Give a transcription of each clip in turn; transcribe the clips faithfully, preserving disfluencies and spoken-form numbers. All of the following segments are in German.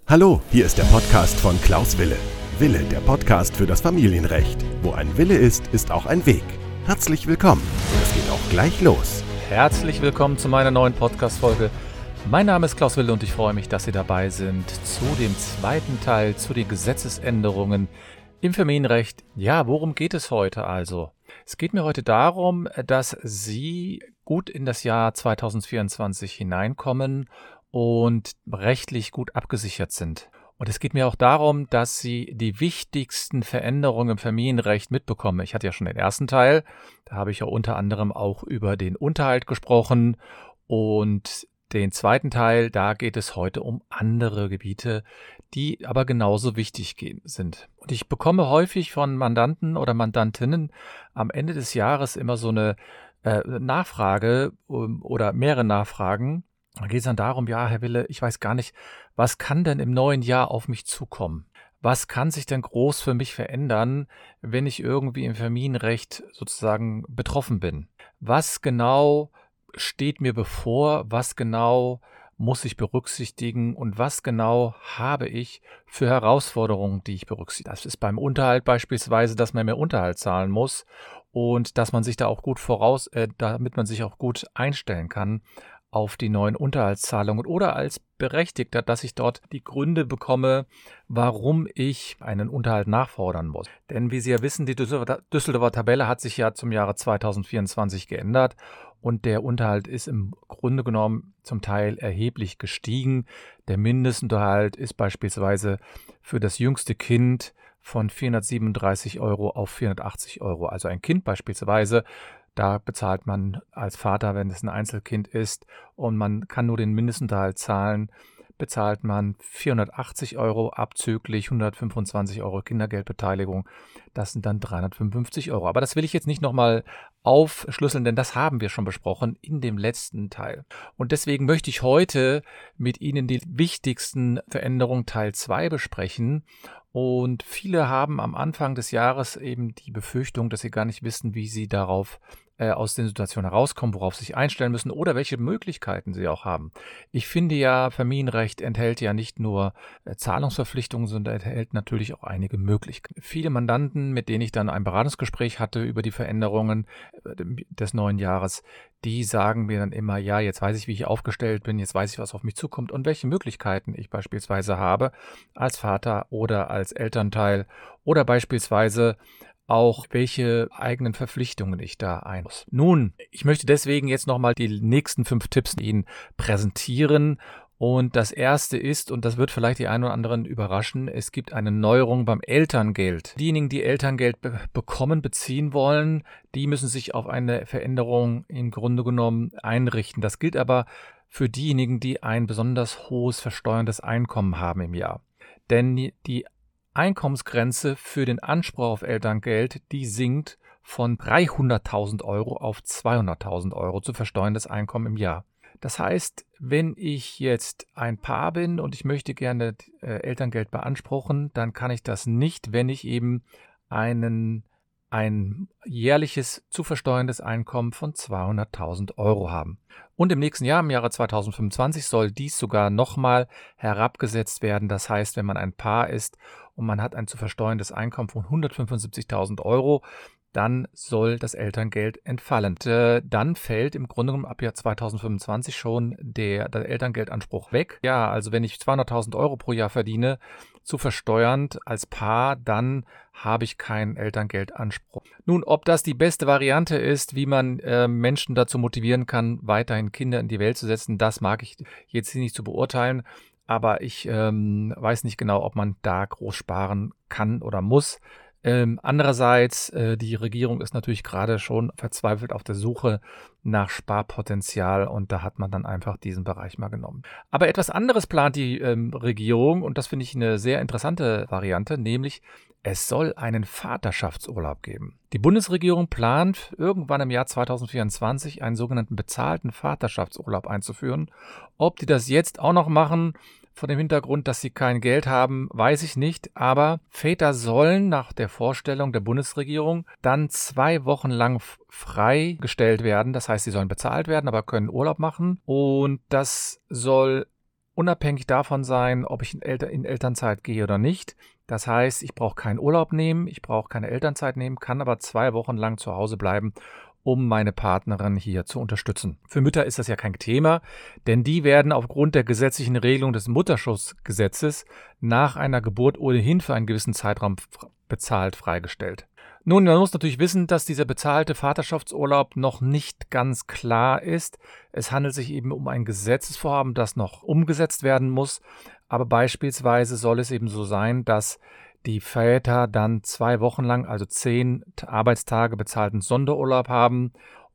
Hallo, hier ist der Podcast von Klaus Wille. Wille, der Podcast für das Familienrecht. Wo ein Wille ist, ist auch ein Weg. Herzlich willkommen. Es geht auch gleich los. Herzlich willkommen zu meiner neuen Podcast-Folge. Mein Name ist Klaus Wille und ich freue mich, dass Sie dabei sind zu dem zweiten Teil zu den Gesetzesänderungen im Familienrecht. Ja, worum geht es heute also? Es geht mir heute darum, dass Sie gut in das Jahr zweitausendvierundzwanzig hineinkommen und rechtlich gut abgesichert sind. Und es geht mir auch darum, dass Sie die wichtigsten Veränderungen im Familienrecht mitbekommen. Ich hatte ja schon den ersten Teil, da habe ich ja unter anderem auch über den Unterhalt gesprochen, und den zweiten Teil, da geht es heute um andere Gebiete, die aber genauso wichtig sind. Und ich bekomme häufig von Mandanten oder Mandantinnen am Ende des Jahres immer so eine äh, Nachfrage um, oder mehrere Nachfragen. Da geht es dann darum, ja, Herr Wille, ich weiß gar nicht, was kann denn im neuen Jahr auf mich zukommen? Was kann sich denn groß für mich verändern, wenn ich irgendwie im Familienrecht sozusagen betroffen bin? Was genau steht mir bevor? Was genau muss ich berücksichtigen? Und was genau habe ich für Herausforderungen, die ich berücksichtige? Das ist beim Unterhalt beispielsweise, dass man mehr Unterhalt zahlen muss und dass man sich da auch gut voraus, äh, damit man sich auch gut einstellen kann auf die neuen Unterhaltszahlungen, oder als Berechtigter, dass ich dort die Gründe bekomme, warum ich einen Unterhalt nachfordern muss. Denn wie Sie ja wissen, die Düsseldorfer Tabelle hat sich ja zum Jahre zweitausendvierundzwanzig geändert und der Unterhalt ist im Grunde genommen zum Teil erheblich gestiegen. Der Mindestunterhalt ist beispielsweise für das jüngste Kind von vierhundertsiebenunddreißig Euro auf vierhundertachtzig Euro. Also ein Kind beispielsweise, da bezahlt man als Vater, wenn es ein Einzelkind ist und man kann nur den Mindestunterhalt zahlen, bezahlt man vierhundertachtzig Euro abzüglich hundertfünfundzwanzig Euro Kindergeldbeteiligung. Das sind dann dreihundertfünfundfünfzig Euro. Aber das will ich jetzt nicht nochmal aufschlüsseln, denn das haben wir schon besprochen in dem letzten Teil. Und deswegen möchte ich heute mit Ihnen die wichtigsten Veränderungen Teil zwei besprechen. Und viele haben am Anfang des Jahres eben die Befürchtung, dass sie gar nicht wissen, wie sie darauf äh, aus den Situationen herauskommen, worauf sie sich einstellen müssen oder welche Möglichkeiten sie auch haben. Ich finde ja, Familienrecht enthält ja nicht nur äh, Zahlungsverpflichtungen, sondern enthält natürlich auch einige Möglichkeiten. Viele Mandanten, mit denen ich dann ein Beratungsgespräch hatte über die Veränderungen äh, des neuen Jahres, die sagen mir dann immer, ja, jetzt weiß ich, wie ich aufgestellt bin, jetzt weiß ich, was auf mich zukommt und welche Möglichkeiten ich beispielsweise habe als Vater oder als Elternteil oder beispielsweise auch, welche eigenen Verpflichtungen ich da ein muss. Nun, ich möchte deswegen jetzt nochmal die nächsten fünf Tipps Ihnen präsentieren. Und das erste ist, und das wird vielleicht die einen oder anderen überraschen, es gibt eine Neuerung beim Elterngeld. Diejenigen, die Elterngeld be- bekommen, beziehen wollen, die müssen sich auf eine Veränderung im Grunde genommen einrichten. Das gilt aber für diejenigen, die ein besonders hohes versteuerndes Einkommen haben im Jahr. Denn die Einkommensgrenze für den Anspruch auf Elterngeld, die sinkt von dreihunderttausend Euro auf zweihunderttausend Euro zu versteuerndes Einkommen im Jahr. Das heißt, wenn ich jetzt ein Paar bin und ich möchte gerne äh, Elterngeld beanspruchen, dann kann ich das nicht, wenn ich eben einen, ein jährliches zu versteuerndes Einkommen von zweihunderttausend Euro habe. Und im nächsten Jahr, im Jahre zweitausendfünfundzwanzig, soll dies sogar nochmal herabgesetzt werden. Das heißt, wenn man ein Paar ist und man hat ein zu versteuerndes Einkommen von hundertfünfundsiebzigtausend Euro, dann soll das Elterngeld entfallen. Und, äh, dann fällt im Grunde genommen ab Jahr zweitausendfünfundzwanzig schon der, der Elterngeldanspruch weg. Ja, also wenn ich zweihunderttausend Euro pro Jahr verdiene, zu versteuernd als Paar, dann habe ich keinen Elterngeldanspruch. Nun, ob das die beste Variante ist, wie man äh, Menschen dazu motivieren kann, weiterhin Kinder in die Welt zu setzen, das mag ich jetzt hier nicht zu beurteilen. Aber ich ähm, weiß nicht genau, ob man da groß sparen kann oder muss. Ähm, andererseits, äh, die Regierung ist natürlich gerade schon verzweifelt auf der Suche nach Sparpotenzial und da hat man dann einfach diesen Bereich mal genommen. Aber etwas anderes plant die ähm, Regierung und das finde ich eine sehr interessante Variante, nämlich es soll einen Vaterschaftsurlaub geben. Die Bundesregierung plant irgendwann im Jahr zweitausendvierundzwanzig einen sogenannten bezahlten Vaterschaftsurlaub einzuführen. Ob die das jetzt auch noch machen, vor dem Hintergrund, dass sie kein Geld haben, weiß ich nicht, aber Väter sollen nach der Vorstellung der Bundesregierung dann zwei Wochen lang freigestellt werden. Das heißt, sie sollen bezahlt werden, aber können Urlaub machen. Und das soll unabhängig davon sein, ob ich in, Elter- in Elternzeit gehe oder nicht. Das heißt, ich brauche keinen Urlaub nehmen, ich brauche keine Elternzeit nehmen, kann aber zwei Wochen lang zu Hause bleiben, um meine Partnerin hier zu unterstützen. Für Mütter ist das ja kein Thema, denn die werden aufgrund der gesetzlichen Regelung des Mutterschutzgesetzes nach einer Geburt ohnehin für einen gewissen Zeitraum bezahlt freigestellt. Nun, man muss natürlich wissen, dass dieser bezahlte Vaterschaftsurlaub noch nicht ganz klar ist. Es handelt sich eben um ein Gesetzesvorhaben, das noch umgesetzt werden muss. Aber beispielsweise soll es eben so sein, dass die Väter dann zwei Wochen lang, also zehn Arbeitstage bezahlten Sonderurlaub haben.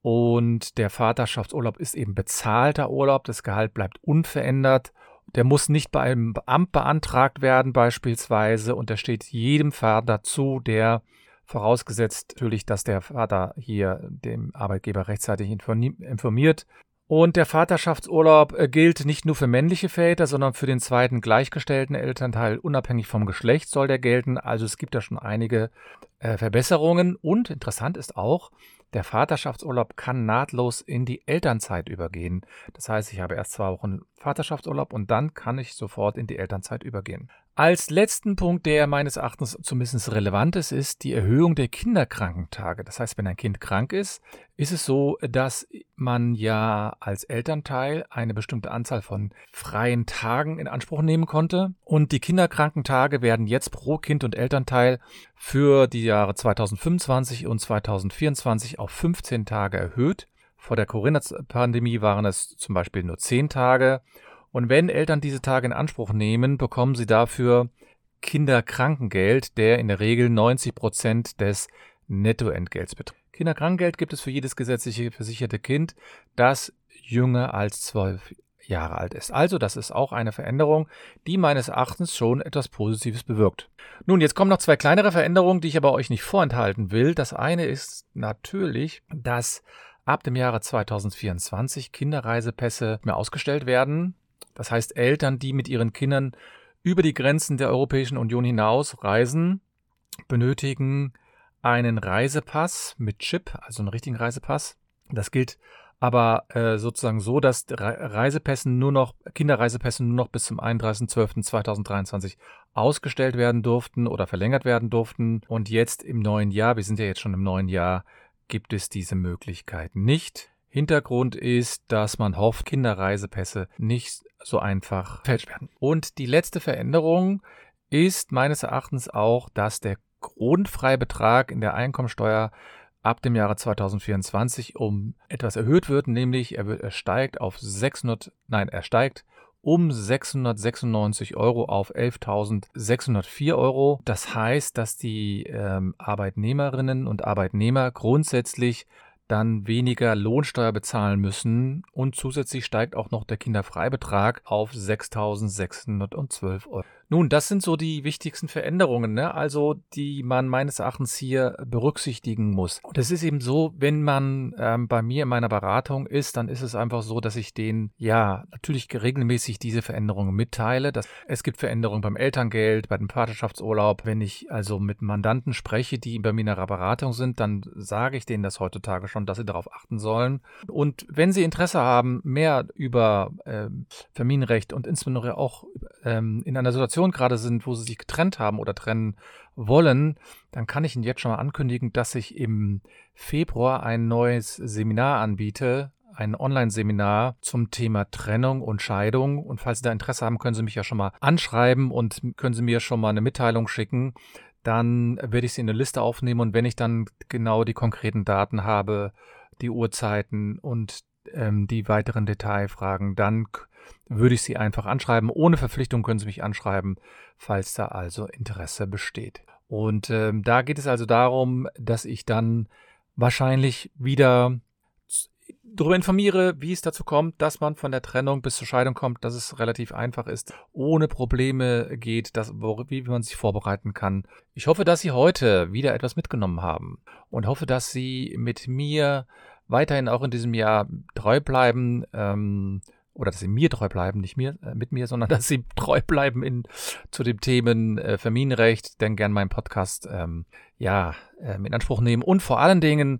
Und der Vaterschaftsurlaub ist eben bezahlter Urlaub. Das Gehalt bleibt unverändert. Der muss nicht bei einem Amt beantragt werden beispielsweise. Und der steht jedem Vater zu, der vorausgesetzt natürlich, dass der Vater hier dem Arbeitgeber rechtzeitig informiert. Und der Vaterschaftsurlaub äh, gilt nicht nur für männliche Väter, sondern für den zweiten gleichgestellten Elternteil, unabhängig vom Geschlecht soll der gelten. Also es gibt da schon einige äh, Verbesserungen. Und interessant ist auch, der Vaterschaftsurlaub kann nahtlos in die Elternzeit übergehen. Das heißt, ich habe erst zwei Wochen Vaterschaftsurlaub und dann kann ich sofort in die Elternzeit übergehen. Als letzten Punkt, der meines Erachtens zumindest relevant ist, ist die Erhöhung der Kinderkrankentage. Das heißt, wenn ein Kind krank ist, ist es so, dass man ja als Elternteil eine bestimmte Anzahl von freien Tagen in Anspruch nehmen konnte. Und die Kinderkrankentage werden jetzt pro Kind und Elternteil für die Jahre zweitausendfünfundzwanzig und zweitausendvierundzwanzig auf fünfzehn Tage erhöht. Vor der Corona-Pandemie waren es zum Beispiel nur zehn Tage. Und wenn Eltern diese Tage in Anspruch nehmen, bekommen sie dafür Kinderkrankengeld, der in der Regel neunzig Prozent des Nettoentgelts beträgt. Kinderkrankengeld gibt es für jedes gesetzliche versicherte Kind, das jünger als zwölf Jahre alt ist. Also das ist auch eine Veränderung, die meines Erachtens schon etwas Positives bewirkt. Nun, jetzt kommen noch zwei kleinere Veränderungen, die ich aber euch nicht vorenthalten will. Das eine ist natürlich, dass ab dem Jahre zweitausendvierundzwanzig Kinderreisepässe mehr ausgestellt werden. Das heißt, Eltern, die mit ihren Kindern über die Grenzen der Europäischen Union hinaus reisen, benötigen einen Reisepass mit Chip, also einen richtigen Reisepass. Das gilt aber äh, sozusagen so, dass Reisepässen nur noch, Kinderreisepässe nur noch bis zum einunddreißigsten zwölften zweitausenddreiundzwanzig ausgestellt werden durften oder verlängert werden durften. Und jetzt im neuen Jahr, wir sind ja jetzt schon im neuen Jahr, gibt es diese Möglichkeit nicht. Hintergrund ist, dass man hofft, Kinderreisepässe nicht so einfach gefälscht werden. Und die letzte Veränderung ist meines Erachtens auch, dass der Grundfreibetrag in der Einkommensteuer ab dem Jahre zweitausendvierundzwanzig um etwas erhöht wird, nämlich er, wird, er steigt auf sechshundert, nein, er steigt um sechshundertsechsundneunzig Euro auf elftausendsechshundertvier Euro. Das heißt, dass die ähm, Arbeitnehmerinnen und Arbeitnehmer grundsätzlich dann weniger Lohnsteuer bezahlen müssen und zusätzlich steigt auch noch der Kinderfreibetrag auf sechstausendsechshundertzwölf Euro. Nun, das sind so die wichtigsten Veränderungen, ne? Also die man meines Erachtens hier berücksichtigen muss. Und es ist eben so, wenn man ähm, bei mir in meiner Beratung ist, dann ist es einfach so, dass ich denen ja natürlich regelmäßig diese Veränderungen mitteile. Dass es gibt Veränderungen beim Elterngeld, bei dem Vaterschaftsurlaub. Wenn ich also mit Mandanten spreche, die bei mir in der Beratung sind, dann sage ich denen das heutzutage schon, dass sie darauf achten sollen. Und wenn sie Interesse haben, mehr über ähm, Familienrecht und insbesondere auch ähm, in einer Situation gerade sind, wo sie sich getrennt haben oder trennen wollen, dann kann ich Ihnen jetzt schon mal ankündigen, dass ich im Februar ein neues Seminar anbiete, ein Online-Seminar zum Thema Trennung und Scheidung. Und falls Sie da Interesse haben, können Sie mich ja schon mal anschreiben und können Sie mir schon mal eine Mitteilung schicken. Dann werde ich Sie in eine Liste aufnehmen und wenn ich dann genau die konkreten Daten habe, die Uhrzeiten und ähm, die weiteren Detailfragen, dann würde ich Sie einfach anschreiben. Ohne Verpflichtung können Sie mich anschreiben, falls da also Interesse besteht. Und ähm, da geht es also darum, dass ich dann wahrscheinlich wieder darüber informiere, wie es dazu kommt, dass man von der Trennung bis zur Scheidung kommt, dass es relativ einfach ist, ohne Probleme geht, dass, wie man sich vorbereiten kann. Ich hoffe, dass Sie heute wieder etwas mitgenommen haben und hoffe, dass Sie mit mir weiterhin auch in diesem Jahr treu bleiben, ähm, oder dass Sie mir treu bleiben, nicht mir, äh, mit mir, sondern dass Sie treu bleiben in, zu den Themen äh, Familienrecht, denn gern meinen Podcast ähm, ja, ähm, in Anspruch nehmen und vor allen Dingen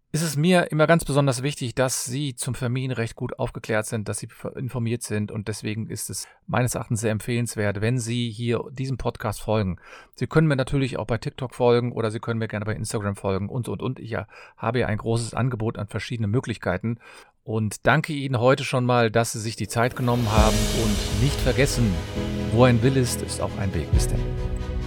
ist es mir immer ganz besonders wichtig, dass Sie zum Familienrecht gut aufgeklärt sind, dass Sie informiert sind und deswegen ist es meines Erachtens sehr empfehlenswert, wenn Sie hier diesem Podcast folgen. Sie können mir natürlich auch bei TikTok folgen oder Sie können mir gerne bei Instagram folgen und, und, und. Ich habe ja ein großes Angebot an verschiedenen Möglichkeiten und danke Ihnen heute schon mal, dass Sie sich die Zeit genommen haben und nicht vergessen, wo ein Wille ist, ist auch ein Weg. Bis dann.